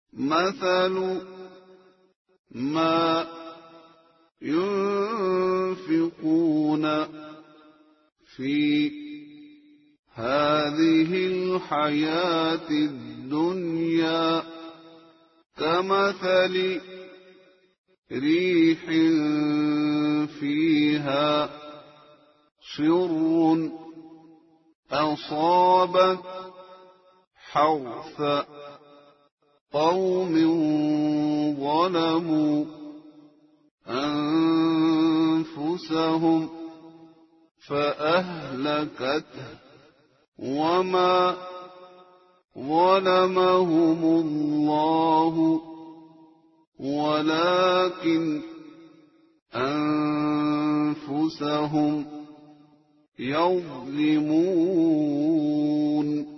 مثل ما ينفقون في هذه الحياة الدنيا كمثل ريح فيها صر أصابت حرث قوم ظلموا أنفسهم فأهلكته وما ظلمهم الله ولكن أنفسهم يظلمون